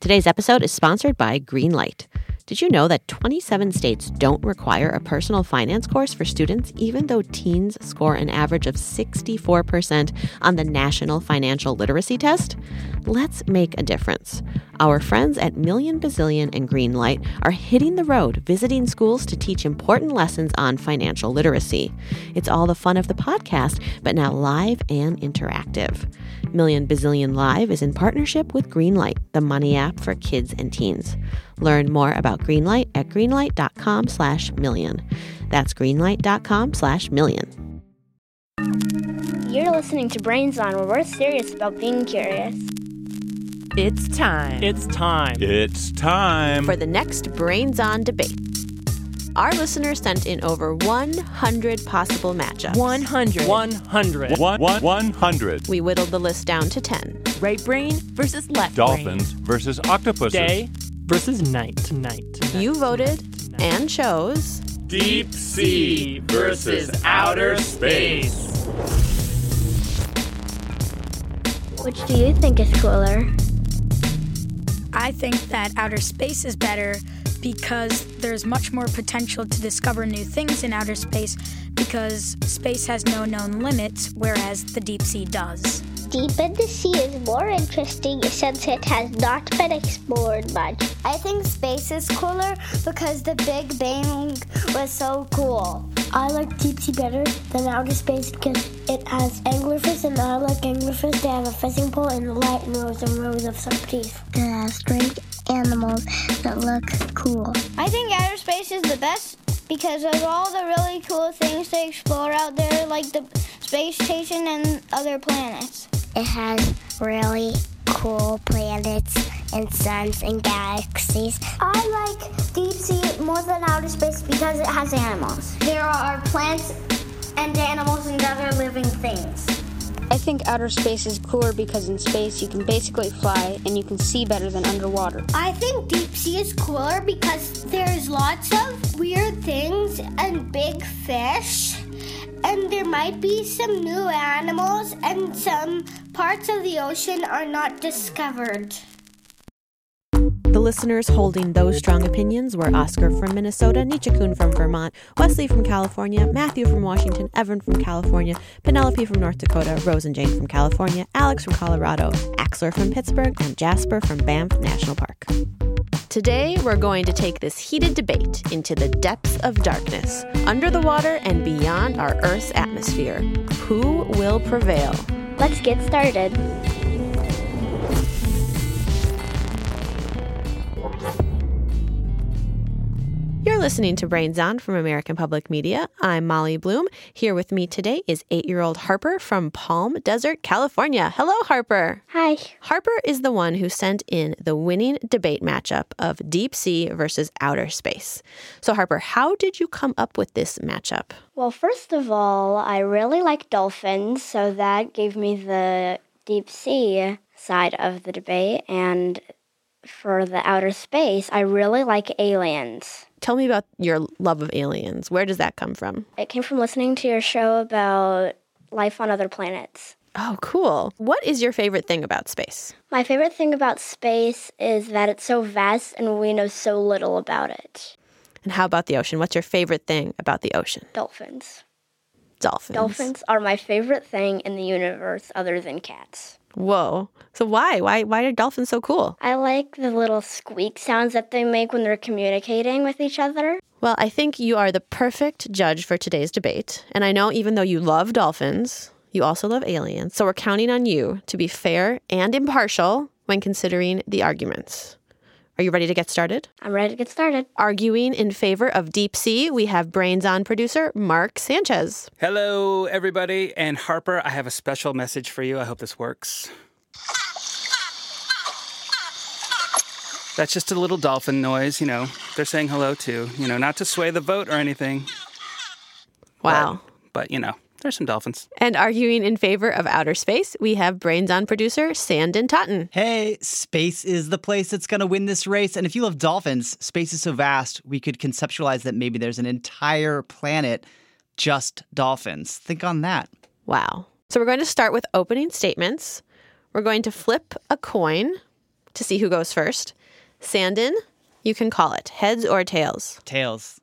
Today's episode is sponsored by Greenlight. Did you know that 27 states don't require a personal finance course for students, even though teens score an average of 64% on the National Financial Literacy Test? Let's make a difference. Our friends at Million Bazillion and Greenlight are hitting the road, visiting schools to teach important lessons on financial literacy. It's all the fun of the podcast, but now live and interactive. Million Bazillion Live is in partnership with Greenlight, the money app for kids and teens. Learn more about Greenlight at greenlight.com/million. That's greenlight.com/million. You're listening to Brains On, where we're serious about being curious. It's time. It's time. It's time For the next Brains On debate. Our listeners sent in over 100 possible matchups. 100. 100. 100. We whittled the list down to 10. Right brain versus left Dolphins versus octopuses. Day versus night. Night. You voted and chose Deep sea versus outer space. Which do you think is cooler? I think that outer space is better because there's much more potential to discover new things in outer space because space has no known limits, whereas the deep sea does. Deep in the sea is more interesting since it has not been explored much. I think space is cooler because the Big Bang was so cool. I like deep sea better than outer space because it has anglerfish, and I like anglerfish. They have a fishing pole and light and rows of sharp teeth. It has strange animals that look cool. I think outer space is the best because of all the really cool things to explore out there, like the space station and other planets. It has really cool planets and suns and galaxies. I like deep sea more than outer space because it has animals. There are plants and animals and other living things. I think outer space is cooler because in space you can basically fly and you can see better than underwater. I think deep sea is cooler because there's lots of weird things and big fish. And there might be some new animals and some parts of the ocean are not discovered. The listeners holding those strong opinions were Oscar from Minnesota, Nietzsche-kun from Vermont, Wesley from California, Matthew from Washington, Evan from California, Penelope from North Dakota, Rose and Jane from California, Alex from Colorado, Axler from Pittsburgh, and Jasper from Banff National Park. Today, we're going to take this heated debate into the depths of darkness, under the water and beyond our Earth's atmosphere. Who will prevail? Let's get started. You're listening to Brains On from American Public Media. I'm Molly Bloom. Here with me today is 8-year-old Harper from Palm Desert, California. Hello, Harper. Hi. Harper is the one who sent in the winning debate matchup of deep sea versus outer space. So, Harper, how did you come up with this matchup? Well, first of all, I really like dolphins, so that gave me the deep sea side of the debate. And for the outer space, I really like aliens. Tell me about your love of aliens. Where does that come from? It came from listening to your show about life on other planets. Oh, cool. What is your favorite thing about space? My favorite thing about space is that it's so vast and we know so little about it. And how about the ocean? What's your favorite thing about the ocean? Dolphins. Dolphins. Dolphins are my favorite thing in the universe other than cats. Whoa. So why? Why are dolphins so cool? I like the little squeak sounds that they make when they're communicating with each other. Well, I think you are the perfect judge for today's debate. And I know even though you love dolphins, you also love aliens. So we're counting on you to be fair and impartial when considering the arguments. Are you ready to get started? I'm ready to get started. Arguing in favor of deep sea, we have Brains On producer Mark Sanchez. Hello, everybody. And Harper, I have a special message for you. I hope this works. That's just a little dolphin noise, They're saying hello too, not to sway the vote or anything. Wow. But there's some dolphins. And arguing in favor of outer space, we have Brains On producer Sandon Totten. Hey, space is the place that's going to win this race. And if you love dolphins, space is so vast, we could conceptualize that maybe there's an entire planet just dolphins. Think on that. Wow. So we're going to start with opening statements. We're going to flip a coin. to see who goes first. Sandin, you can call it. Heads or tails? Tails.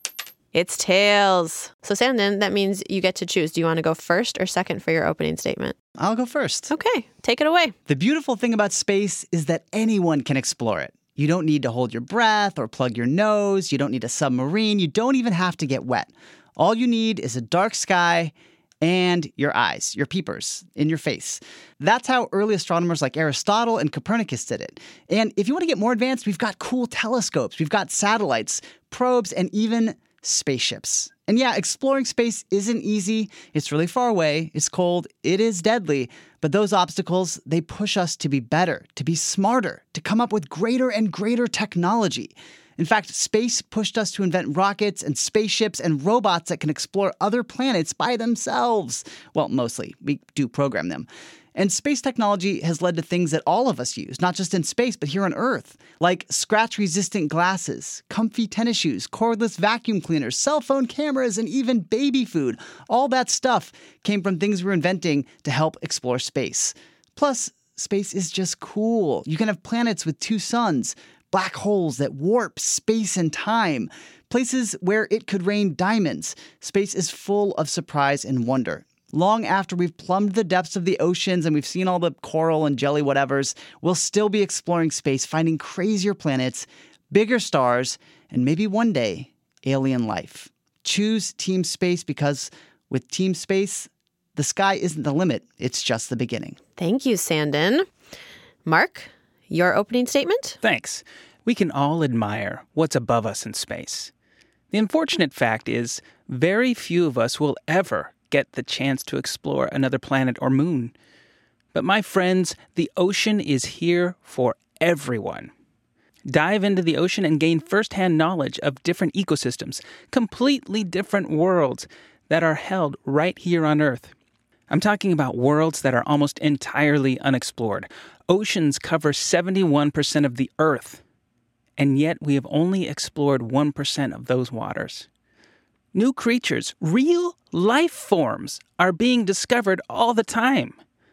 It's tails. So Sandin, that means you get to choose. Do you want to go first or second for your opening statement? I'll go first. Okay, take it away. The beautiful thing about space is that anyone can explore it. You don't need to hold your breath or plug your nose. You don't need a submarine. You don't even have to get wet. All you need is a dark sky and your eyes, your peepers, in your face. That's how early astronomers like Aristotle and Copernicus did it. And if you want to get more advanced, we've got cool telescopes, we've got satellites, probes, and even spaceships. And yeah, exploring space isn't easy. It's really far away. It's cold. It is deadly. But those obstacles, they push us to be better, to be smarter, to come up with greater and greater technology. In fact, space pushed us to invent rockets and spaceships and robots that can explore other planets by themselves. Well, mostly. We do program them. And space technology has led to things that all of us use, not just in space, but here on Earth, like scratch-resistant glasses, comfy tennis shoes, cordless vacuum cleaners, cell phone cameras, and even baby food. All that stuff came from things we were inventing to help explore space. Plus, space is just cool. You can have planets with 2 suns, black holes that warp space and time, places where it could rain diamonds. Space is full of surprise and wonder. Long after we've plumbed the depths of the oceans and we've seen all the coral and jelly whatevers, we'll still be exploring space, finding crazier planets, bigger stars, and maybe one day, alien life. Choose Team Space because with Team Space, the sky isn't the limit. It's just the beginning. Thank you, Sandin. Mark, your opening statement? Thanks. We can all admire what's above us in space. The unfortunate fact is, very few of us will ever get the chance to explore another planet or moon. But my friends, the ocean is here for everyone. Dive into the ocean and gain firsthand knowledge of different ecosystems, completely different worlds that are held right here on Earth. I'm talking about worlds that are almost entirely unexplored. Oceans cover 71% of the Earth, and yet we have only explored 1% of those waters. New creatures, real life forms, are being discovered all the time.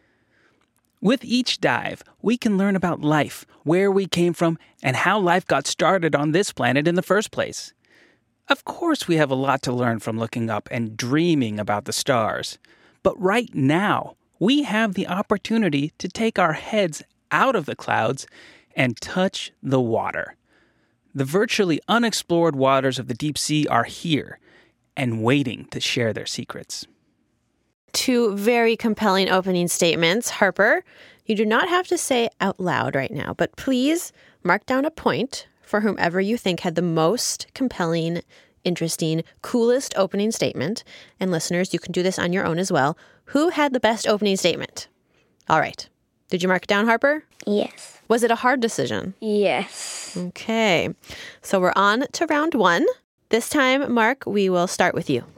With each dive, we can learn about life, where we came from, and how life got started on this planet in the first place. Of course, we have a lot to learn from looking up and dreaming about the stars. But right now, we have the opportunity to take our heads out of the clouds and touch the water. The virtually unexplored waters of the deep sea are here and waiting to share their secrets. 2 very compelling opening statements. Harper, you do not have to say out loud right now, but please mark down a point for whomever you think had the most compelling, interesting, coolest opening statement. And listeners, you can do this on your own as well. Who had the best opening statement? All right. Did you mark it down, Harper? Yes. Was it a hard decision? Yes. Okay. So we're on to round 1. This time, Mark, we will start with you.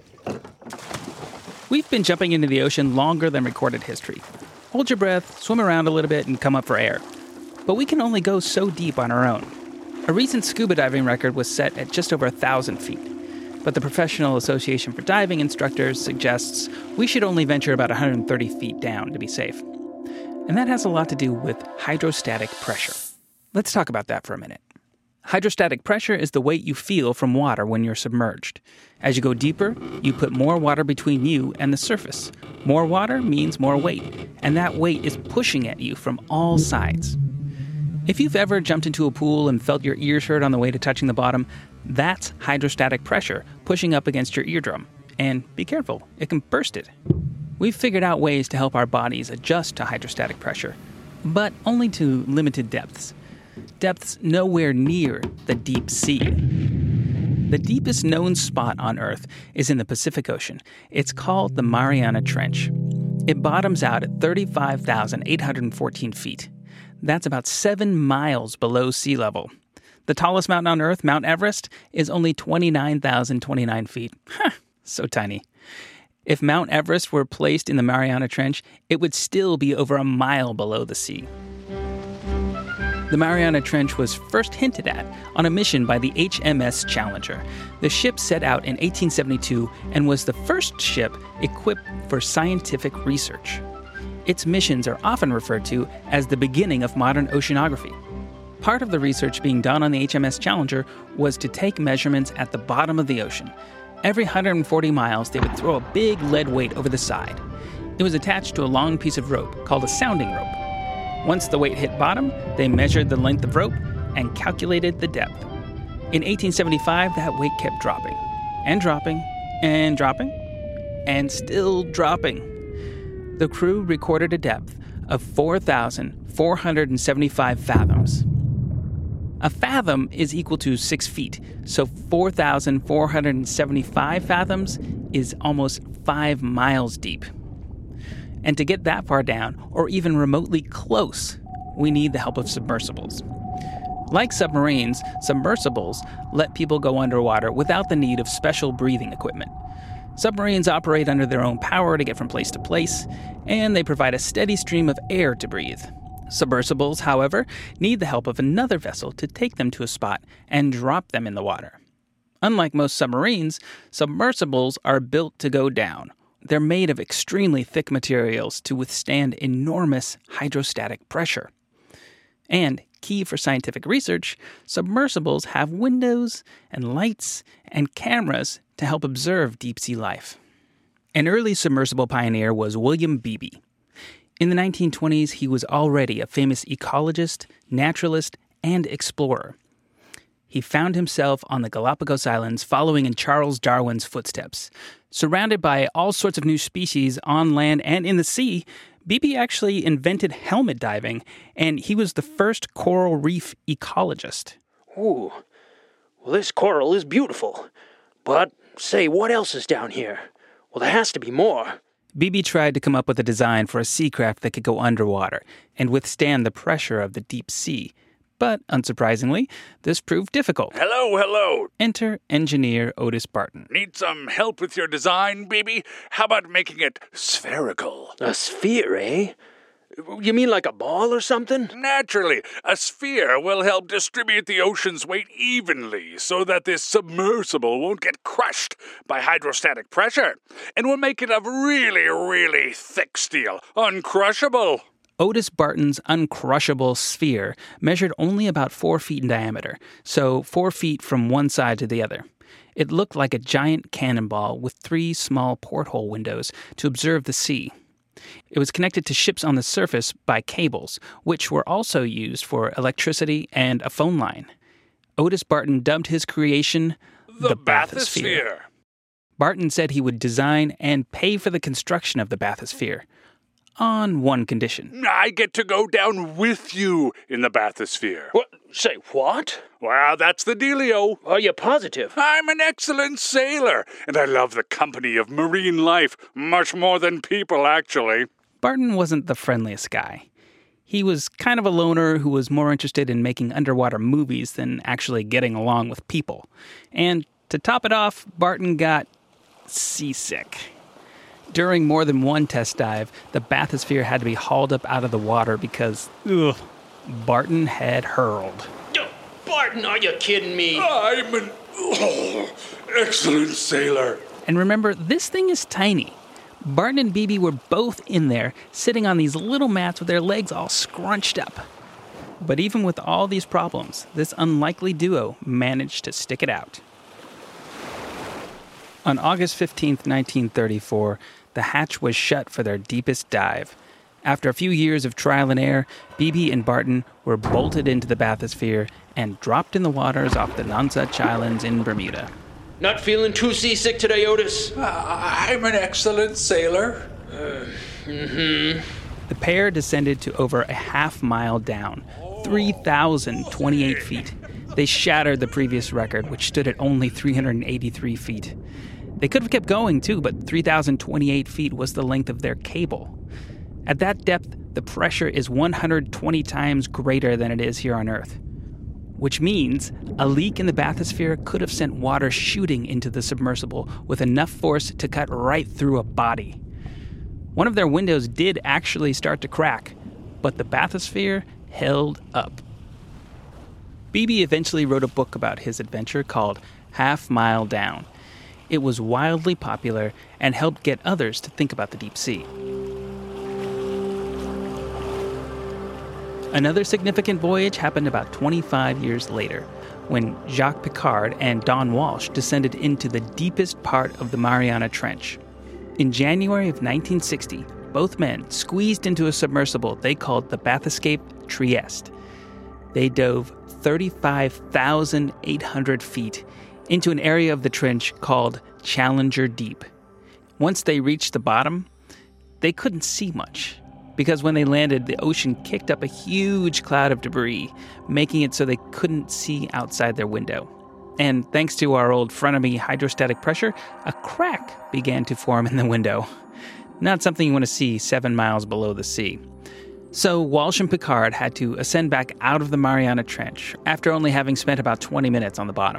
We've been jumping into the ocean longer than recorded history. Hold your breath, swim around a little bit, and come up for air. But we can only go so deep on our own. A recent scuba diving record was set at just over 1,000 feet. But the Professional Association for Diving Instructors suggests we should only venture about 130 feet down to be safe. And that has a lot to do with hydrostatic pressure. Let's talk about that for a minute. Hydrostatic pressure is the weight you feel from water when you're submerged. As you go deeper, you put more water between you and the surface. More water means more weight, and that weight is pushing at you from all sides. If you've ever jumped into a pool and felt your ears hurt on the way to touching the bottom, that's hydrostatic pressure pushing up against your eardrum. And be careful, it can burst it. We've figured out ways to help our bodies adjust to hydrostatic pressure, but only to limited depths. Depths nowhere near the deep sea. The deepest known spot on Earth is in the Pacific Ocean. It's called the Mariana Trench. It bottoms out at 35,814 feet. That's about 7 miles below sea level. The tallest mountain on Earth, Mount Everest, is only 29,029 feet. So tiny. If Mount Everest were placed in the Mariana Trench, it would still be over a mile below the sea. The Mariana Trench was first hinted at on a mission by the HMS Challenger. The ship set out in 1872 and was the first ship equipped for scientific research. Its missions are often referred to as the beginning of modern oceanography. Part of the research being done on the HMS Challenger was to take measurements at the bottom of the ocean. Every 140 miles, they would throw a big lead weight over the side. It was attached to a long piece of rope called a sounding rope. Once the weight hit bottom, they measured the length of rope and calculated the depth. In 1875, that weight kept dropping, and dropping, and dropping, and still dropping. The crew recorded a depth of 4,475 fathoms. A fathom is equal to 6 feet, so 4,475 fathoms is almost 5 miles deep. And to get that far down, or even remotely close, we need the help of submersibles. Like submarines, submersibles let people go underwater without the need of special breathing equipment. Submarines operate under their own power to get from place to place, and they provide a steady stream of air to breathe. Submersibles, however, need the help of another vessel to take them to a spot and drop them in the water. Unlike most submarines, submersibles are built to go down. They're made of extremely thick materials to withstand enormous hydrostatic pressure. And, key for scientific research, submersibles have windows and lights and cameras to help observe deep-sea life. An early submersible pioneer was William Beebe. In the 1920s, he was already a famous ecologist, naturalist, and explorer. He found himself on the Galapagos Islands following in Charles Darwin's footsteps. Surrounded by all sorts of new species on land and in the sea, Beebe actually invented helmet diving, and he was the first coral reef ecologist. Ooh, well, this coral is beautiful. But, say, what else is down here? Well, there has to be more. Beebe tried to come up with a design for a sea craft that could go underwater and withstand the pressure of the deep sea. But, unsurprisingly, this proved difficult. Hello. Enter engineer Otis Barton. Need some help with your design, Beebe? How about making it spherical? A sphere, eh? You mean like a ball or something? Naturally. A sphere will help distribute the ocean's weight evenly so that this submersible won't get crushed by hydrostatic pressure. And will make it of really, really thick steel, uncrushable. Otis Barton's uncrushable sphere measured only about 4 feet in diameter, so 4 feet from one side to the other. It looked like a giant cannonball with 3 small porthole windows to observe the sea. It was connected to ships on the surface by cables, which were also used for electricity and a phone line. Otis Barton dubbed his creation the bathysphere. Barton said he would design and pay for the construction of the bathysphere, on one condition. I get to go down with you in the bathysphere. What? Say what? Well, that's the dealio. Are you positive? I'm an excellent sailor, and I love the company of marine life, much more than people, actually. Barton wasn't the friendliest guy. He was kind of a loner who was more interested in making underwater movies than actually getting along with people. And to top it off, Barton got seasick. During more than one test dive, the bathysphere had to be hauled up out of the water because, Barton had hurled. Barton, are you kidding me? I'm an excellent sailor. And remember, this thing is tiny. Barton and Beebe were both in there, sitting on these little mats with their legs all scrunched up. But even with all these problems, this unlikely duo managed to stick it out. On August 15th, 1934, the hatch was shut for their deepest dive. After a few years of trial and error, Beebe and Barton were bolted into the bathysphere and dropped in the waters off the Nonsuch Islands in Bermuda. Not feeling too seasick today, Otis? I'm an excellent sailor. The pair descended to over a half mile down, 3,028 feet. They shattered the previous record, which stood at only 383 feet. They could have kept going, too, but 3,028 feet was the length of their cable. At that depth, the pressure is 120 times greater than it is here on Earth, which means a leak in the bathysphere could have sent water shooting into the submersible with enough force to cut right through a body. One of their windows did actually start to crack, but the bathysphere held up. Beebe eventually wrote a book about his adventure called Half Mile Down. It was wildly popular and helped get others to think about the deep sea. Another significant voyage happened about 25 years later, when Jacques Piccard and Don Walsh descended into the deepest part of the Mariana Trench. In January of 1960, both men squeezed into a submersible they called the Bathyscaphe Trieste. They dove 35,800 feet into an area of the trench called Challenger Deep. Once they reached the bottom, they couldn't see much, because when they landed, the ocean kicked up a huge cloud of debris, making it so they couldn't see outside their window. And thanks to our old frenemy hydrostatic pressure, a crack began to form in the window. Not something you want to see 7 miles below the sea. So Walsh and Piccard had to ascend back out of the Mariana Trench after only having spent about 20 minutes on the bottom.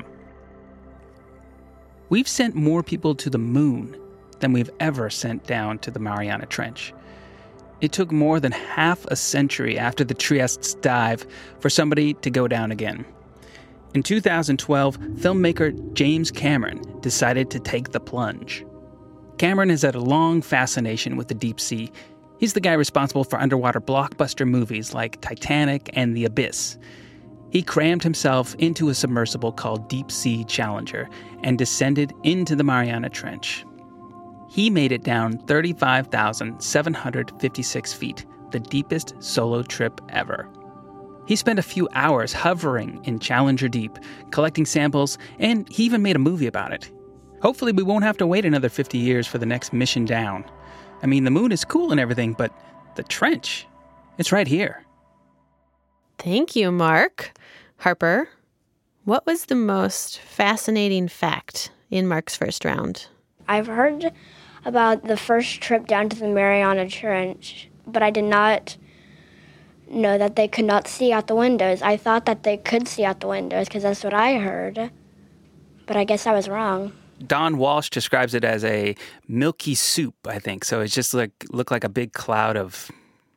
We've sent more people to the moon than we've ever sent down to the Mariana Trench. It took more than half a century after the Trieste's dive for somebody to go down again. In 2012, filmmaker James Cameron decided to take the plunge. Cameron has had a long fascination with the deep sea. He's the guy responsible for underwater blockbuster movies like Titanic and The Abyss. He crammed himself into a submersible called Deep Sea Challenger and descended into the Mariana Trench. He made it down 35,756 feet, the deepest solo trip ever. He spent a few hours hovering in Challenger Deep, collecting samples, and he even made a movie about it. Hopefully we won't have to wait another 50 years for the next mission down. I mean, the moon is cool and everything, but the trench, it's right here. Thank you, Mark. Harper, what was the most fascinating fact in Mark's first round? I've heard about the first trip down to the Mariana Trench, but I did not know that they could not see out the windows. I thought that they could see out the windows because that's what I heard, but I guess I was wrong. Don Walsh describes it as a milky soup, I think. So it just looked like a big cloud of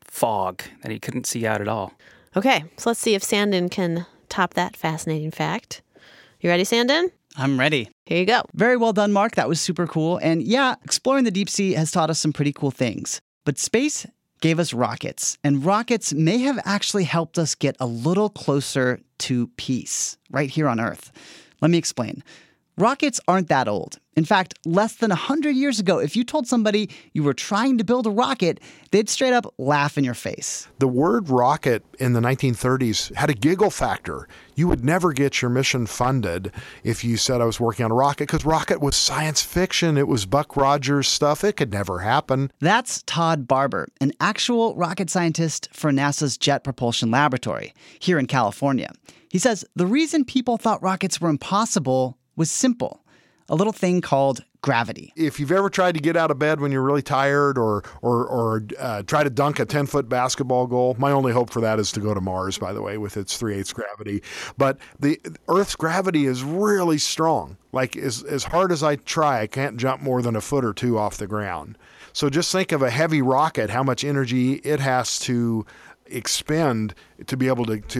fog that he couldn't see out at all. Okay, so let's see if Sandon can top that fascinating fact. You ready, Sandon? I'm ready. Here you go. Very well done, Mark. That was super cool. And yeah, exploring the deep sea has taught us some pretty cool things. But space gave us rockets. And rockets may have actually helped us get a little closer to peace right here on Earth. Let me explain. Rockets aren't that old. In fact, less than 100 years ago, if you told somebody you were trying to build a rocket, they'd straight up laugh in your face. The word rocket in the 1930s had a giggle factor. You would never get your mission funded if you said I was working on a rocket, because rocket was science fiction. It was Buck Rogers stuff. It could never happen. That's Todd Barber, an actual rocket scientist for NASA's Jet Propulsion Laboratory here in California. He says the reason people thought rockets were impossible was simple. A little thing called gravity. If you've ever tried to get out of bed when you're really tired or try to dunk a 10-foot basketball goal, my only hope for that is to go to Mars, by the way, with its 3/8 gravity. But the Earth's gravity is really strong. Like as hard as I try, I can't jump more than a foot or two off the ground. So just think of a heavy rocket, how much energy it has to expend to be able to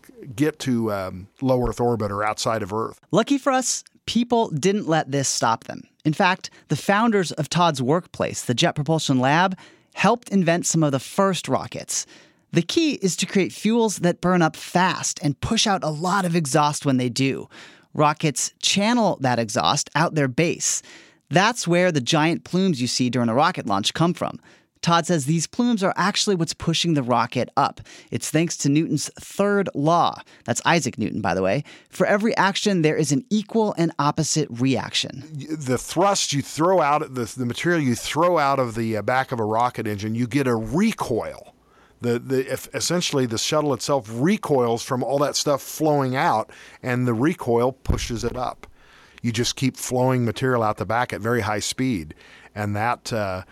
get to low Earth orbit or outside of Earth. Lucky for us, people didn't let this stop them. In fact, the founders of Todd's workplace, the Jet Propulsion Lab, helped invent some of the first rockets. The key is to create fuels that burn up fast and push out a lot of exhaust when they do. Rockets channel that exhaust out their base. That's where the giant plumes you see during a rocket launch come from. Todd says these plumes are actually what's pushing the rocket up. It's thanks to Newton's third law. That's Isaac Newton, by the way. For every action, there is an equal and opposite reaction. The thrust you throw out, the material you throw out of the back of a rocket engine, you get a recoil. Essentially, the shuttle itself recoils from all that stuff flowing out, and the recoil pushes it up. You just keep flowing material out the back at very high speed, and that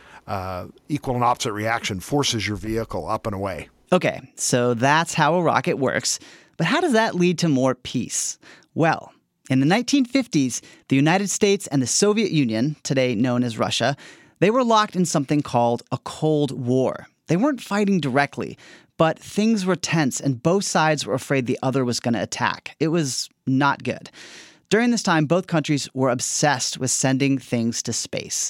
equal and opposite reaction forces your vehicle up and away. Okay, so that's how a rocket works. But how does that lead to more peace? Well, in the 1950s, the United States and the Soviet Union, today known as Russia, they were locked in something called a Cold War. They weren't fighting directly, but things were tense and both sides were afraid the other was going to attack. It was not good. During this time, both countries were obsessed with sending things to space.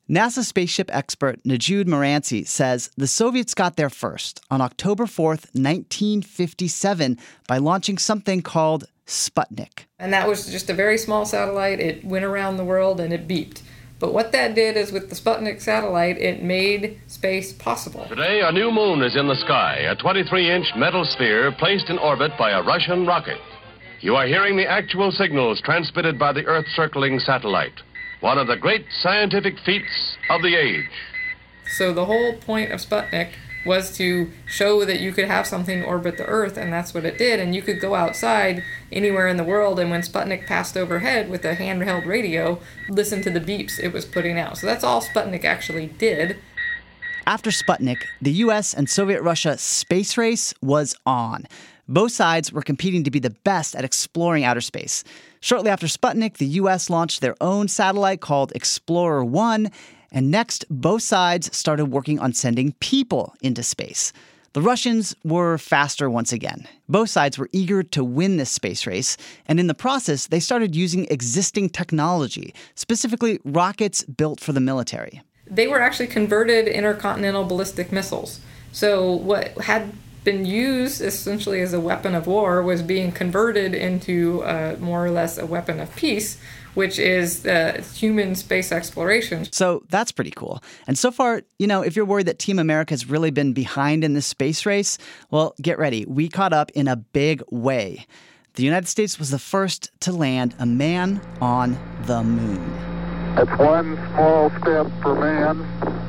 NASA spaceship expert Najud Moranci says the Soviets got there first on October 4th, 1957, by launching something called Sputnik. And that was just a very small satellite. It went around the world and it beeped. But what that did is with the Sputnik satellite, it made space possible. Today, a new moon is in the sky, a 23-inch metal sphere placed in orbit by a Russian rocket. You are hearing the actual signals transmitted by the Earth-circling satellite, one of the great scientific feats of the age. So the whole point of Sputnik was to show that you could have something orbit the Earth, and that's what it did. And you could go outside anywhere in the world, and when Sputnik passed overhead with a handheld radio, listen to the beeps it was putting out. So that's all Sputnik actually did. After Sputnik, the U.S. and Soviet Russia space race was on. Both sides were competing to be the best at exploring outer space. Shortly after Sputnik, the U.S. launched their own satellite called Explorer 1, and next, both sides started working on sending people into space. The Russians were faster once again. Both sides were eager to win this space race, and in the process, they started using existing technology, specifically rockets built for the military. They were actually converted intercontinental ballistic missiles. So what had been used essentially as a weapon of war was being converted into more or less a weapon of peace, which is human space exploration. So that's pretty cool. And so far, if you're worried that Team America has really been behind in this space race, well, get ready. We caught up in a big way. The United States was the first to land a man on the moon. It's one small step for man,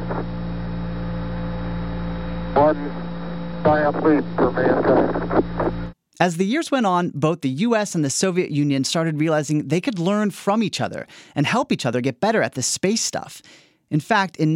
one giant leap for mankind. As the years went on, both the U.S. and the Soviet Union started realizing they could learn from each other and help each other get better at this space stuff. In fact, in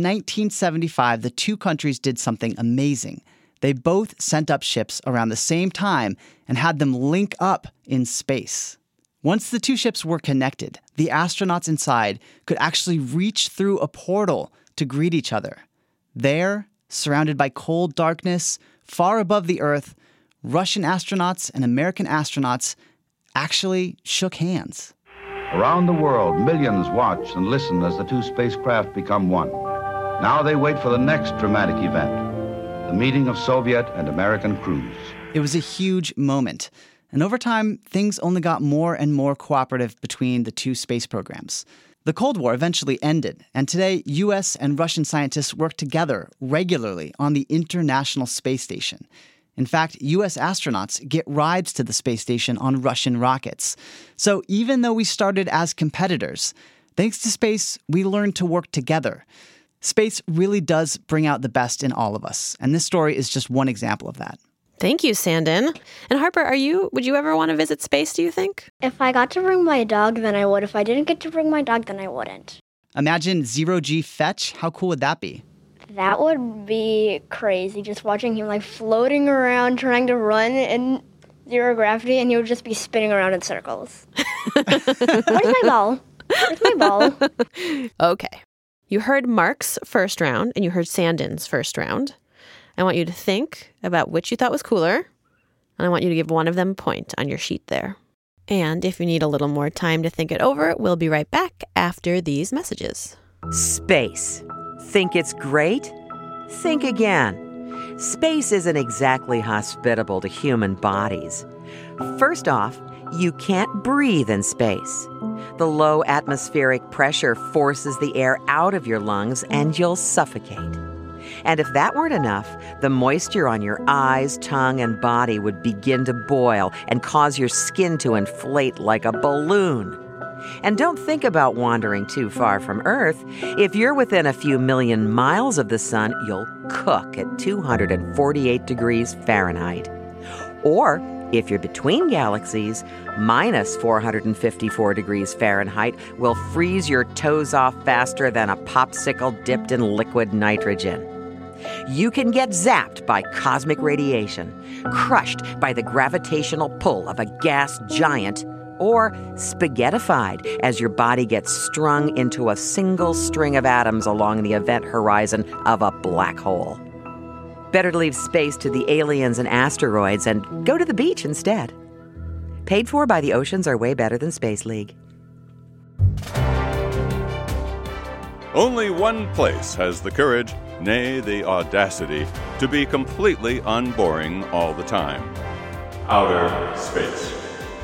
1975, the two countries did something amazing. They both sent up ships around the same time and had them link up in space. Once the two ships were connected, the astronauts inside could actually reach through a portal to greet each other. There, surrounded by cold darkness, far above the Earth, Russian astronauts and American astronauts actually shook hands. Around the world, millions watch and listen as the two spacecraft become one. Now they wait for the next dramatic event, the meeting of Soviet and American crews. It was a huge moment. And over time, things only got more and more cooperative between the two space programs. The Cold War eventually ended, and today, U.S. and Russian scientists work together regularly on the International Space Station. In fact, U.S. astronauts get rides to the space station on Russian rockets. So even though we started as competitors, thanks to space, we learned to work together. Space really does bring out the best in all of us, and this story is just one example of that. Thank you, Sandon. And Harper, would you ever want to visit space, do you think? If I got to bring my dog, then I would. If I didn't get to bring my dog, then I wouldn't. Imagine zero-G fetch. How cool would that be? That would be crazy, just watching him floating around, trying to run in zero gravity, and he would just be spinning around in circles. Where's my ball? Where's my ball? Okay. You heard Mark's first round, and you heard Sandon's first round. I want you to think about which you thought was cooler, and I want you to give one of them a point on your sheet there. And if you need a little more time to think it over, we'll be right back after these messages. Space. Think it's great? Think again. Space isn't exactly hospitable to human bodies. First off, you can't breathe in space. The low atmospheric pressure forces the air out of your lungs and you'll suffocate. And if that weren't enough, the moisture on your eyes, tongue, and body would begin to boil and cause your skin to inflate like a balloon. And don't think about wandering too far from Earth. If you're within a few million miles of the sun, you'll cook at 248 degrees Fahrenheit. Or, if you're between galaxies, minus 454 degrees Fahrenheit will freeze your toes off faster than a popsicle dipped in liquid nitrogen. You can get zapped by cosmic radiation, crushed by the gravitational pull of a gas giant, or spaghettified as your body gets strung into a single string of atoms along the event horizon of a black hole. Better to leave space to the aliens and asteroids and go to the beach instead. Paid for by the Oceans Are Way Better Than Space League. Only one place has the courage, nay, the audacity, to be completely unboring all the time. Outer space.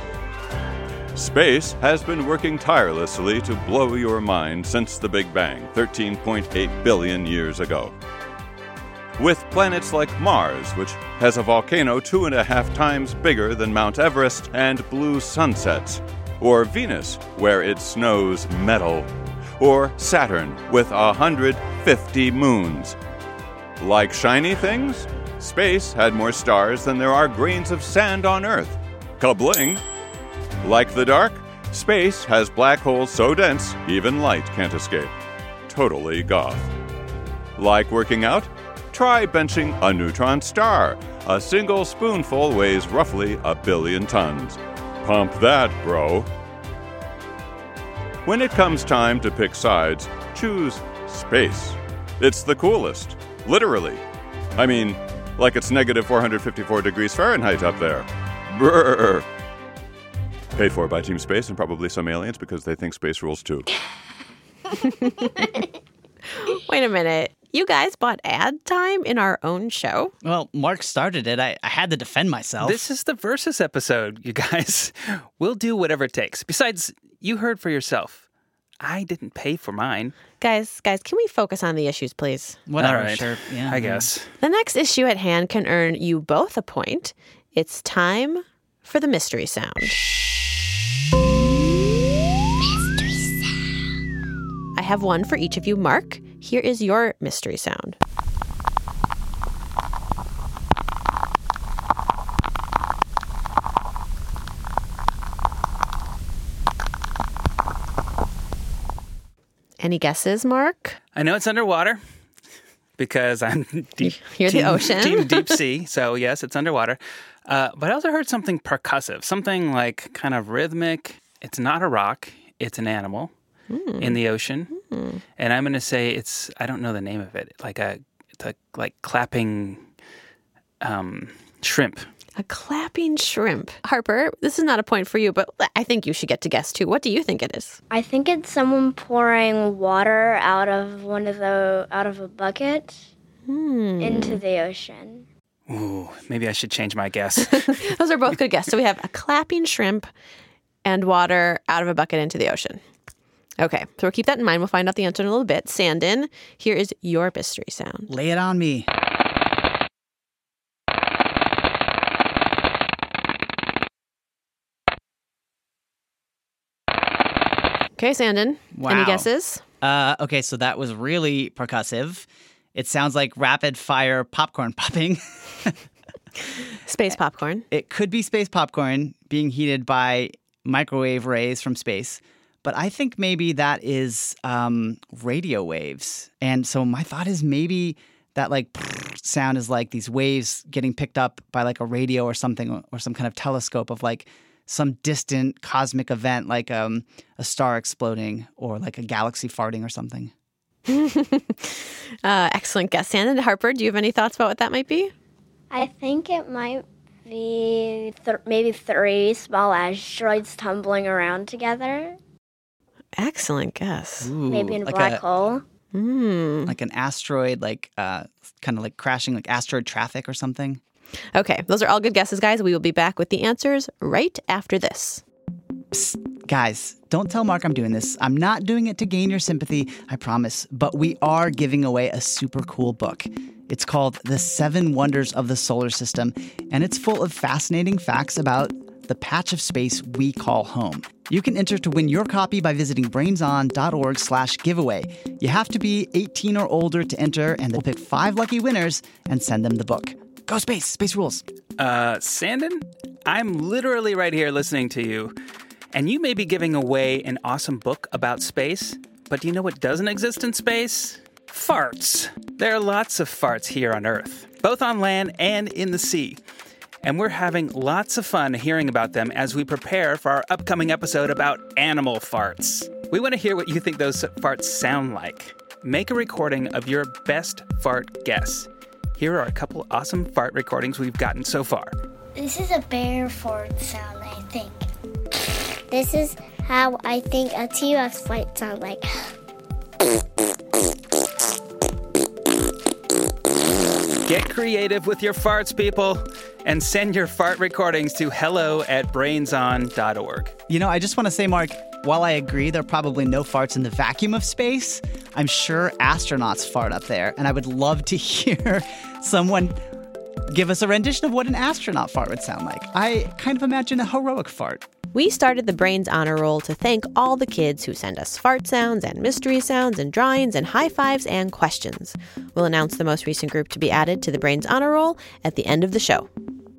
Space has been working tirelessly to blow your mind since the Big Bang, 13.8 billion years ago. With planets like Mars, which has a volcano 2.5 times bigger than Mount Everest and blue sunsets, or Venus, where it snows metal, or Saturn with 150 moons. Like shiny things, space had more stars than there are grains of sand on Earth. Kabling! Like the dark, space has black holes so dense, even light can't escape. Totally goth. Like working out? Try benching a neutron star. A single spoonful weighs roughly 1 billion tons. Pump that, bro. When it comes time to pick sides, choose space. It's the coolest. Literally. I mean, like it's negative 454 degrees Fahrenheit up there. Brrr. Paid for by Team Space and probably some aliens because they think space rules too. Wait a minute. You guys bought ad time in our own show? Well, Mark started it. I had to defend myself. This is the Versus episode, you guys. We'll do whatever it takes. Besides, you heard for yourself. I didn't pay for mine. Guys, can we focus on the issues, please? Whatever, All right. sure. Yeah, I guess. The next issue at hand can earn you both a point. It's time for the mystery sound. Mystery sound. I have one for each of you. Mark, here is your mystery sound. Any guesses, Mark? I know it's underwater because I'm deep. You're the ocean. Team deep sea, so yes, it's underwater. But I also heard something percussive, something like kind of rhythmic. It's not a rock. It's an animal in the ocean. And I'm going to say I don't know the name of it, it's a clapping shrimp. A clapping shrimp. Harper, this is not a point for you, but I think you should get to guess too. What do you think it is? I think it's someone pouring water out of a bucket into the ocean. Ooh, maybe I should change my guess. Those are both good guesses. So we have a clapping shrimp and water out of a bucket into the ocean. Okay, so we'll keep that in mind. We'll find out the answer in a little bit. Sandin, here is your mystery sound. Lay it on me. Okay, Sandin. Wow. Any guesses? Okay, so that was really percussive. It sounds like rapid fire popcorn popping. Space popcorn. It could be space popcorn being heated by microwave rays from space. But I think maybe that is radio waves. And so my thought is maybe that like sound is like these waves getting picked up by like a radio or something, or some kind of telescope of like some distant cosmic event, like a star exploding or like a galaxy farting or something. Excellent guess. Sandin. Harper, do you have any thoughts about what that might be? I think it might be maybe 3 small asteroids tumbling around together. Excellent guess. Ooh, Maybe in a like black hole. Like an asteroid, like kind of like crashing, like asteroid traffic or something. Okay, those are all good guesses, guys. We will be back with the answers right after this. Psst, guys, don't tell Mark I'm doing this. I'm not doing it to gain your sympathy, I promise. But we are giving away a super cool book. It's called The 7 Wonders of the Solar System, and it's full of fascinating facts about the patch of space we call home. You can enter to win your copy by visiting brainson.org/giveaway. You have to be 18 or older to enter, and we'll pick 5 lucky winners and send them the book. Go space! Space rules! Sandin, I'm literally right here listening to you, and you may be giving away an awesome book about space, but do you know what doesn't exist in space? Farts. There are lots of farts here on Earth, both on land and in the sea. And we're having lots of fun hearing about them as we prepare for our upcoming episode about animal farts. We want to hear what you think those farts sound like. Make a recording of your best fart guess. Here are a couple awesome fart recordings we've gotten so far. This is a bear fart sound, I think. This is how I think a T-Rex might sound like. Get creative with your farts, people, and send your fart recordings to hello@brainson.org. You know, I just want to say, Mark, while I agree there are probably no farts in the vacuum of space, I'm sure astronauts fart up there, and I would love to hear someone give us a rendition of what an astronaut fart would sound like. I kind of imagine a heroic fart. We started the Brains Honor Roll to thank all the kids who send us fart sounds and mystery sounds and drawings and high fives and questions. We'll announce the most recent group to be added to the Brains Honor Roll at the end of the show.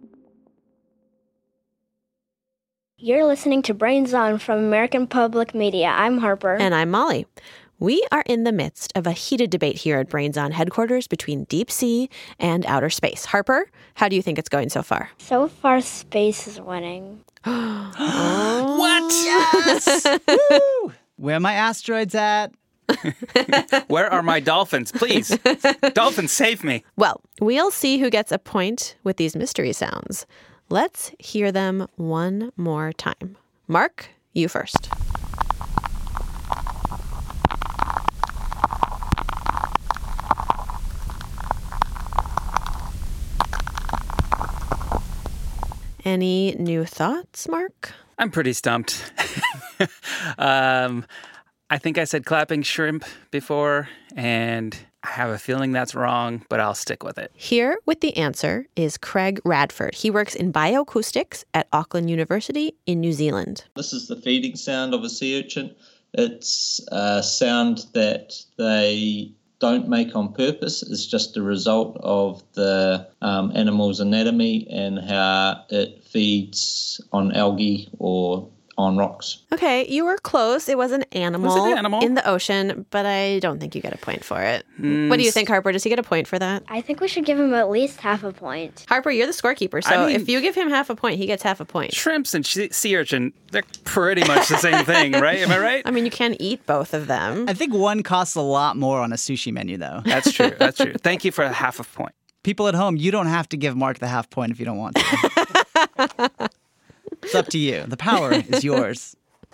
You're listening to Brains On from American Public Media. I'm Harper. And I'm Molly. We are in the midst of a heated debate here at Brains On headquarters between deep sea and outer space. Harper, how do you think it's going so far? So far, space is winning. What? Yes! Woo! Where are my asteroids at? Where are my dolphins? Please. Dolphins, save me. Well, we'll see who gets a point with these mystery sounds. Let's hear them one more time. Mark, you first. Any new thoughts, Mark? I'm pretty stumped. I think I said clapping shrimp before, and I have a feeling that's wrong, but I'll stick with it. Here with the answer is Craig Radford. He works in bioacoustics at Auckland University in New Zealand. This is the feeding sound of a sea urchin. It's a sound that they don't make on purpose. It's just a result of the animal's anatomy and how it feeds on algae or on rocks. Okay, you were close. It was an animal, Was it an animal? in the ocean, but I don't think you get a point for it. What do you think, Harper? Does he get a point for that? I think we should give him at least half a point. Harper, you're the scorekeeper, so if you give him half a point, he gets half a point. Shrimps and sea urchin, they're pretty much the same thing, right? Am I right? I mean, you can eat both of them. I think one costs a lot more on a sushi menu, though. That's true. That's true. Thank you for a half a point. People at home, you don't have to give Mark the half point if you don't want to. It's up to you. The power is yours.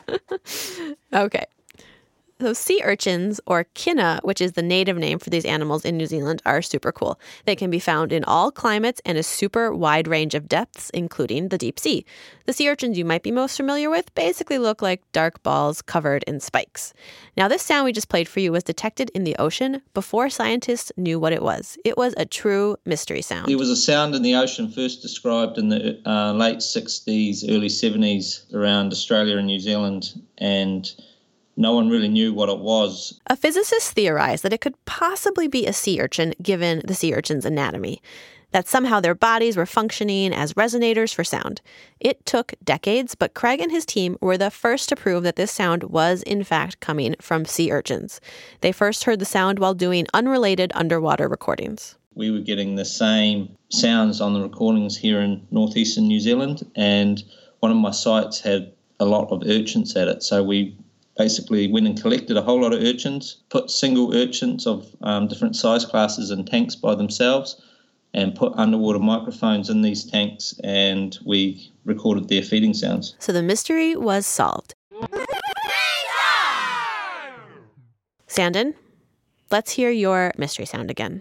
Okay. So sea urchins, or kinna, which is the native name for these animals in New Zealand, are super cool. They can be found in all climates and a super wide range of depths, including the deep sea. The sea urchins you might be most familiar with basically look like dark balls covered in spikes. Now, this sound we just played for you was detected in the ocean before scientists knew what it was. It was a true mystery sound. There was a sound in the ocean first described in the late 60s, early 70s around Australia and New Zealand, and no one really knew what it was. A physicist theorized that it could possibly be a sea urchin given the sea urchin's anatomy, that somehow their bodies were functioning as resonators for sound. It took decades, but Craig and his team were the first to prove that this sound was in fact coming from sea urchins. They first heard the sound while doing unrelated underwater recordings. We were getting the same sounds on the recordings here in northeastern New Zealand, and one of my sites had a lot of urchins at it, so we basically went and collected a whole lot of urchins, put single urchins of different size classes in tanks by themselves, and put underwater microphones in these tanks, and we recorded their feeding sounds. So the mystery was solved. Sandon, let's hear your mystery sound again.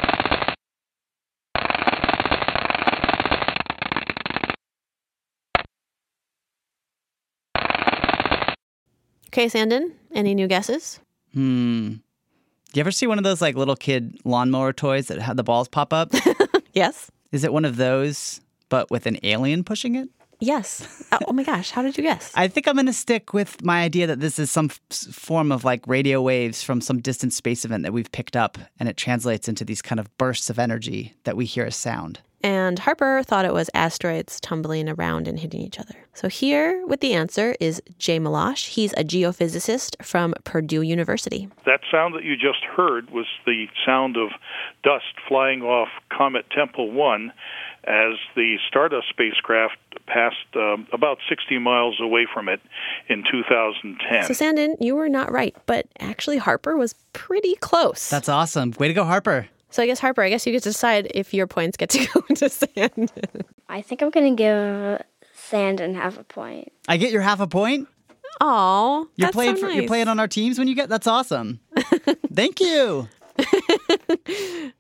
Okay, Sandon, any new guesses? Do you ever see one of those like little kid lawnmower toys that have the balls pop up? Yes. Is it one of those, but with an alien pushing it? Yes. Oh my gosh, how did you guess? I think I'm going to stick with my idea that this is some form of like radio waves from some distant space event that we've picked up, and it translates into these kind of bursts of energy that we hear as sound. And Harper thought it was asteroids tumbling around and hitting each other. So here with the answer is Jay Milosh. He's a geophysicist from Purdue University. That sound that you just heard was the sound of dust flying off Comet Tempel 1 as the Stardust spacecraft passed about 60 miles away from it in 2010. So Sandon, you were not right, but actually Harper was pretty close. That's awesome. Way to go, Harper. So I guess, Harper, you get to decide if your points get to go to Sandon. I think I'm going to give Sandon half a point. I get your half a point? Aw, You're playing on our teams when you get... That's awesome. Thank you.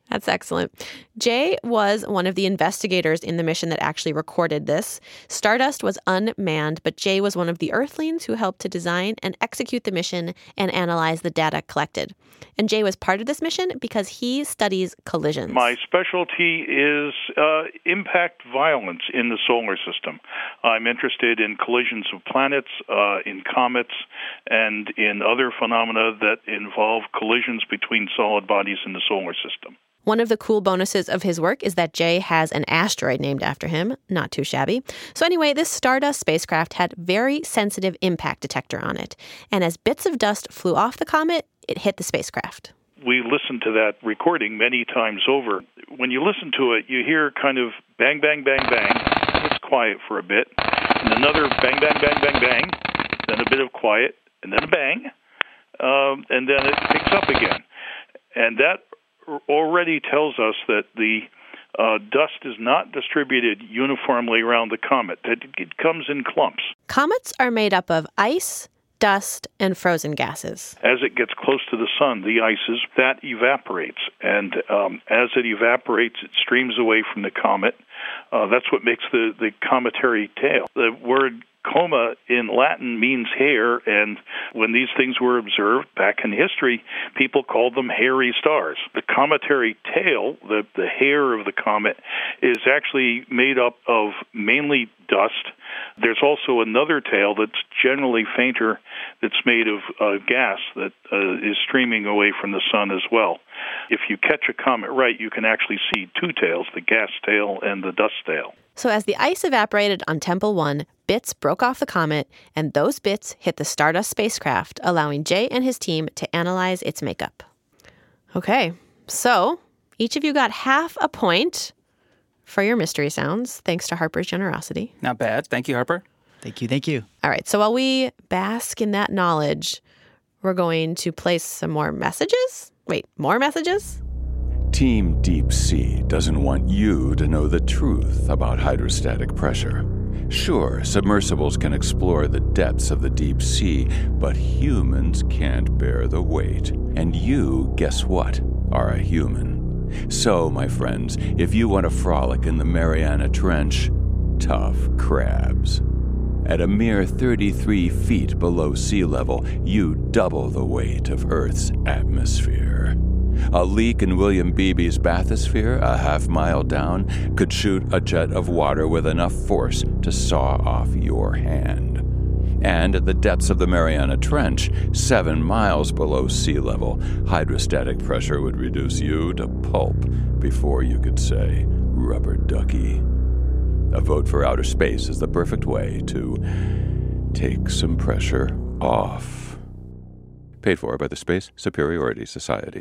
That's excellent. Jay was one of the investigators in the mission that actually recorded this. Stardust was unmanned, but Jay was one of the Earthlings who helped to design and execute the mission and analyze the data collected. And Jay was part of this mission because he studies collisions. My specialty is impact violence in the solar system. I'm interested in collisions of planets, in comets, and in other phenomena that involve collisions between solid bodies in the solar system. One of the cool bonuses of his work is that Jay has an asteroid named after him. Not too shabby. So anyway, this Stardust spacecraft had very sensitive impact detector on it. And as bits of dust flew off the comet, it hit the spacecraft. We listened to that recording many times over. When you listen to it, you hear kind of bang, bang, bang, bang. It's quiet for a bit. And another bang, bang, bang, bang, bang. Then a bit of quiet. And then a bang. And then it picks up again. And that already tells us that the dust is not distributed uniformly around the comet. It comes in clumps. Comets are made up of ice, dust, and frozen gases. As it gets close to the sun, the ices, that evaporates. And as it evaporates, it streams away from the comet. That's what makes the cometary tail. The word coma in Latin means hair, and when these things were observed back in history, people called them hairy stars. The cometary tail, the hair of the comet, is actually made up of mainly dust. There's also another tail that's generally fainter that's made of gas that is streaming away from the sun as well. If you catch a comet right, you can actually see two tails, the gas tail and the dust tail. So as the ice evaporated on Tempel 1, bits broke off the comet, and those bits hit the Stardust spacecraft, allowing Jay and his team to analyze its makeup. Okay, so each of you got half a point for your mystery sounds, thanks to Harper's generosity. Not bad. Thank you, Harper. Thank you, thank you. All right, so while we bask in that knowledge, we're going to play some more messages. Wait, more messages? Team Deep Sea doesn't want you to know the truth about hydrostatic pressure. Sure, submersibles can explore the depths of the deep sea, but humans can't bear the weight. And you, guess what, are a human. So, my friends, if you want to frolic in the Mariana Trench, tough crabs. At a mere 33 feet below sea level, you double the weight of Earth's atmosphere. A leak in William Beebe's bathysphere, a half-mile down, could shoot a jet of water with enough force to saw off your hand. And at the depths of the Mariana Trench, 7 miles below sea level, hydrostatic pressure would reduce you to pulp before you could say, rubber ducky. A vote for outer space is the perfect way to take some pressure off. Paid for by the Space Superiority Society.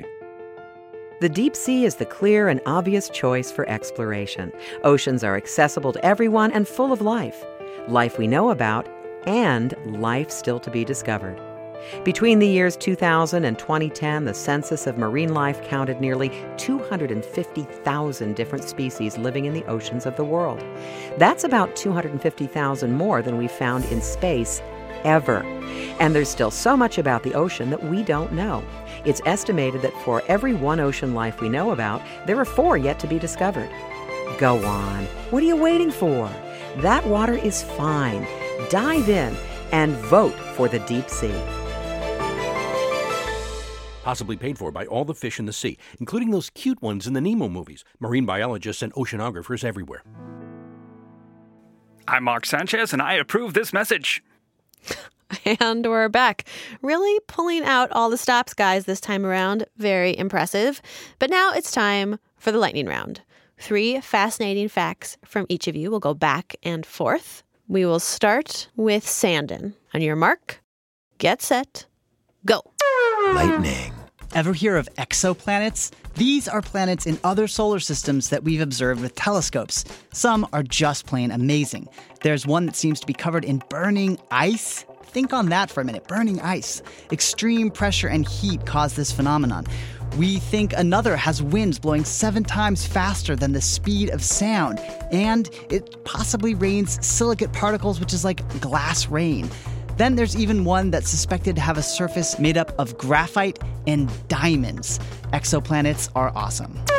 The deep sea is the clear and obvious choice for exploration. Oceans are accessible to everyone and full of life. Life we know about and life still to be discovered. Between the years 2000 and 2010, the Census of Marine Life counted nearly 250,000 different species living in the oceans of the world. That's about 250,000 more than we've found in space ever. And there's still so much about the ocean that we don't know. It's estimated that for every one ocean life we know about, there are 4 yet to be discovered. Go on. What are you waiting for? That water is fine. Dive in and vote for the deep sea. Possibly paid for by all the fish in the sea, including those cute ones in the Nemo movies. Marine biologists and oceanographers everywhere. I'm Mark Sanchez, and I approve this message. And we're back. Really pulling out all the stops, guys, this time around. Very impressive. But now it's time for the lightning round. 3 fascinating facts from each of you. We'll go back and forth. We will start with Sandon. On your mark, get set, go. Lightning. Ever hear of exoplanets? These are planets in other solar systems that we've observed with telescopes. Some are just plain amazing. There's one that seems to be covered in burning ice. Think on that for a minute. Burning ice. Extreme pressure and heat cause this phenomenon. We think another has winds blowing 7 times faster than the speed of sound. And it possibly rains silicate particles, which is like glass rain. Then there's even one that's suspected to have a surface made up of graphite and diamonds. Exoplanets are awesome.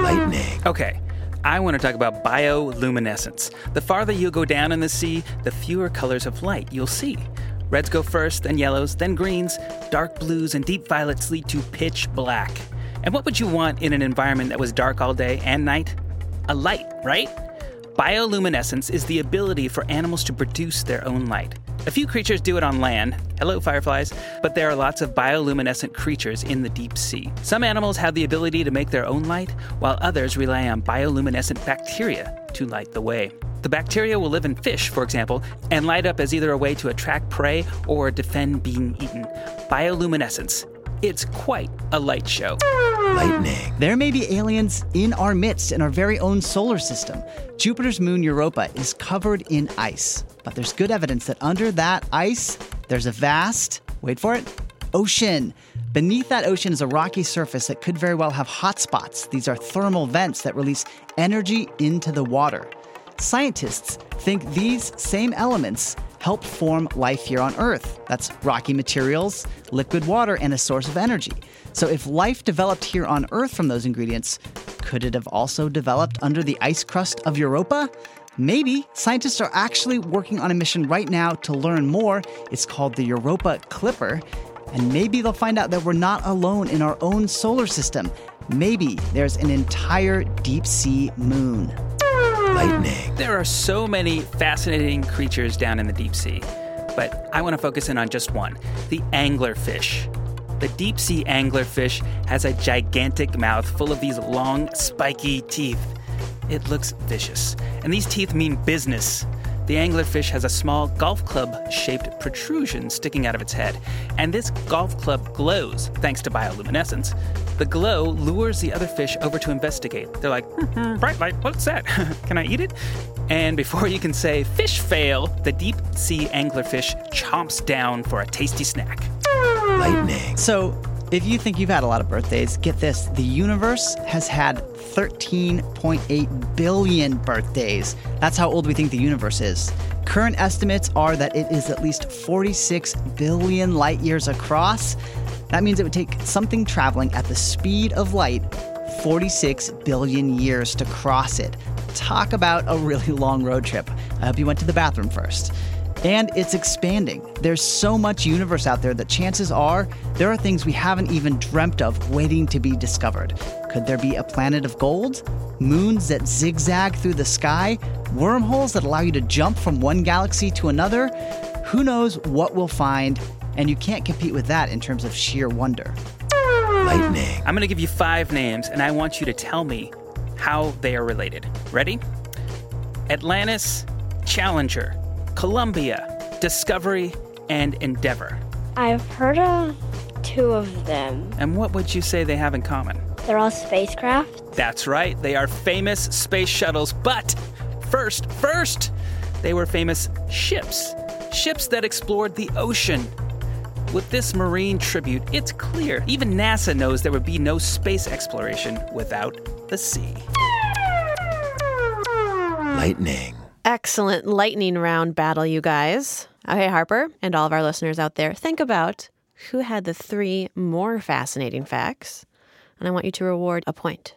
Lightning. Okay, I want to talk about bioluminescence. The farther you go down in the sea, the fewer colors of light you'll see. Reds go first, then yellows, then greens. Dark blues and deep violets lead to pitch black. And what would you want in an environment that was dark all day and night? A light, right? Bioluminescence is the ability for animals to produce their own light. A few creatures do it on land. Hello, fireflies. But there are lots of bioluminescent creatures in the deep sea. Some animals have the ability to make their own light, while others rely on bioluminescent bacteria to light the way. The bacteria will live in fish, for example, and light up as either a way to attract prey or defend being eaten. Bioluminescence. It's quite a light show. Lightning. There may be aliens in our midst in our very own solar system. Jupiter's moon Europa is covered in ice. But there's good evidence that under that ice, there's a vast, wait for it, ocean. Beneath that ocean is a rocky surface that could very well have hot spots. These are thermal vents that release energy into the water. Scientists think these same elements help form life here on Earth. That's rocky materials, liquid water, and a source of energy. So if life developed here on Earth from those ingredients, could it have also developed under the ice crust of Europa? Maybe. Scientists are actually working on a mission right now to learn more. It's called the Europa Clipper. And maybe they'll find out that we're not alone in our own solar system. Maybe there's an entire deep sea moon. Lightning. There are so many fascinating creatures down in the deep sea, but I want to focus in on just one, the anglerfish. The deep sea anglerfish has a gigantic mouth full of these long, spiky teeth. It looks vicious, and these teeth mean business. The anglerfish has a small golf club-shaped protrusion sticking out of its head, and this golf club glows thanks to bioluminescence. The glow lures the other fish over to investigate. They're like, bright light, what's that? Can I eat it? And before you can say fish fail, the deep sea anglerfish chomps down for a tasty snack. Lightning. So, if you think you've had a lot of birthdays, get this. The universe has had 13.8 billion birthdays. That's how old we think the universe is. Current estimates are that it is at least 46 billion light years across. That means it would take something traveling at the speed of light 46 billion years to cross it. Talk about a really long road trip. I hope you went to the bathroom first. And it's expanding. There's so much universe out there that chances are there are things we haven't even dreamt of waiting to be discovered. Could there be a planet of gold? Moons that zigzag through the sky? Wormholes that allow you to jump from one galaxy to another? Who knows what we'll find? And you can't compete with that in terms of sheer wonder. Lightning. I'm going to give you 5 names, and I want you to tell me how they are related. Ready? Atlantis, Challenger, Columbia, Discovery, and Endeavour. I've heard of 2 of them. And what would you say they have in common? They're all spacecraft? That's right. They are famous space shuttles. But first, they were famous ships. Ships that explored the ocean. With this marine tribute, it's clear even NASA knows there would be no space exploration without the sea. Lightning. Excellent lightning round battle, you guys. Okay, Harper, and all of our listeners out there, think about who had the 3 more fascinating facts, and I want you to reward a point.